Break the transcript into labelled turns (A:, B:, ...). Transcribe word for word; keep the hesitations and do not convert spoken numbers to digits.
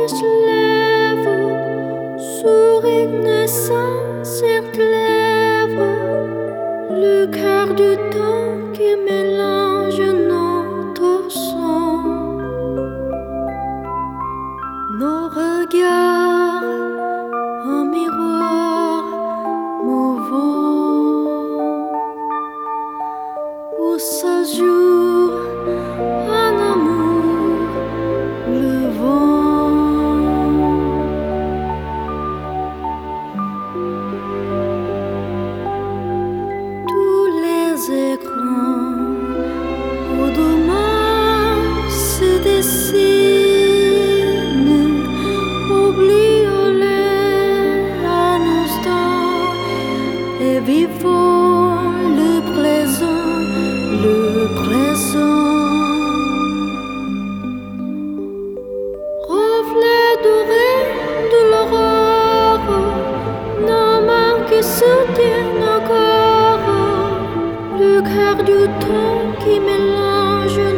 A: qui se lève, sourire naissant s'éclaire, le quart du temps qui mélange notre son, nos regards, un miroir mouvant, où ça joue un amour, le vent. Tous les écrans où demain se dessinent, oublions-les un instant et vivons le présent, le présent. Reflet doré de l'aurore, nos mains qui se tiennent encore, le quart du temps qui mélange